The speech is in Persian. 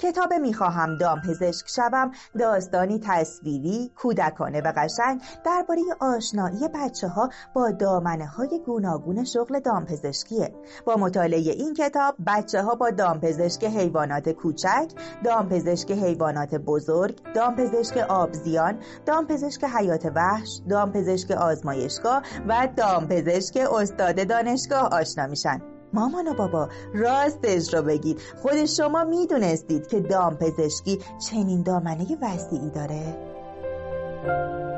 کتاب میخواهم دامپزشک شوم داستانی تصویری، کودکانه و قشنگ درباره آشنایی بچه‌ها با دامنه‌های گوناگون شغل دامپزشکیه. با مطالعه این کتاب بچه‌ها با دامپزشک حیوانات کوچک، دامپزشک حیوانات بزرگ، دامپزشک آبزیان، دامپزشک حیات وحش، دامپزشک آزمایشگاه و دامپزشک استاد دانشگاه آشنا میشن. مامان و بابا راستش رو بگید، خود شما میدونستید که دامپزشکی چنین دامنه وسیعی داره؟